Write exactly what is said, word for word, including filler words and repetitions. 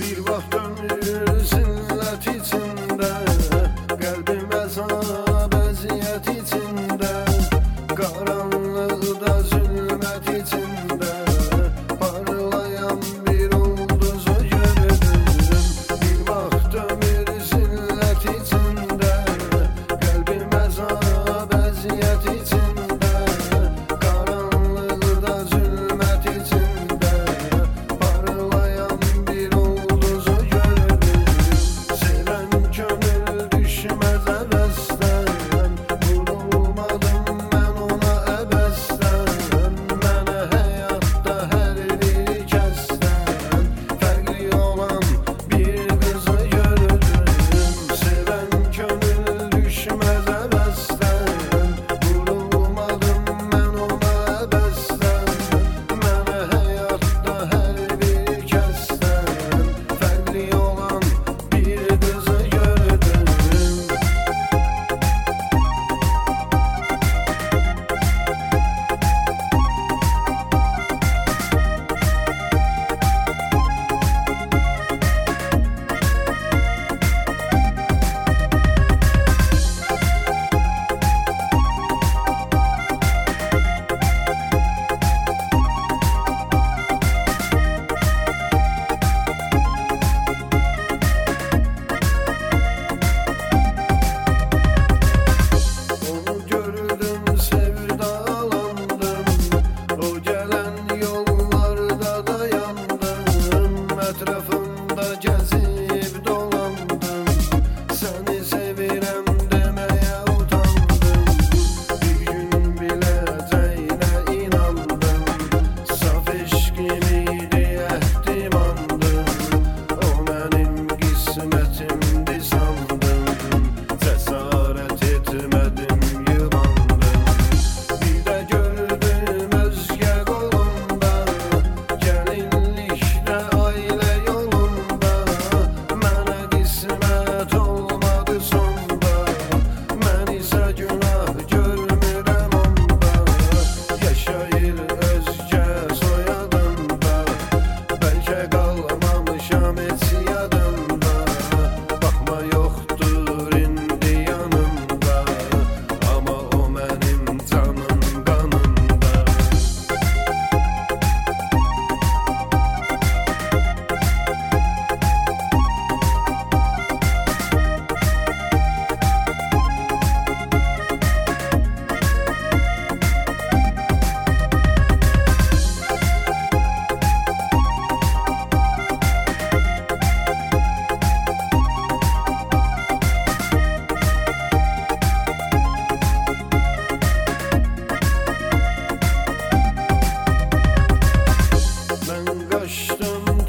Bir vaxt ömür zillət içində, qəlbim əzab əziyyət içində, qaranlıqda zülmət içində parlayan bir ulduzu gördüm. Bir vaxt ömür zillət içində, qəlbim əzab əziyyət içində, qaranlıqda zülmət içində parlayan bir ulduzu gördüm. Sevən könül düşməz əbəsdən, vurulmadım mən ona əbəsdən. Mənə həyatda hər bir kəsdən fərqli olan bir qızı gördüm. Sevən könül düşməz əbəsdən, vurulmadım mən ona əbəsdən. Mənə həyatda hər bir kəsdən fərqli olan bir qızı gördüm. Onu gördüm, sevdalandım, o gələn yollarda dayandım, ətrafında gəzib dolandım, səni sevirəm deməyə utandım. Bir gün biləcəyinə inandım, saf eşqin idi əhdim andım, o mənim qismətimdi sandım, cəsarət etmədim yılandım. Bir də gördüm özgə qolunda, gəlinlikdə ailə yolunda, mənə qismət olmadı sonda, mən isə günah görmürəm onda. Yaşayır özgə soyadında, bəlkə qalmamışam heç yadında, baxma yoxdur indi yanımda, amma o mənim canım qanımda. Mən qaçdım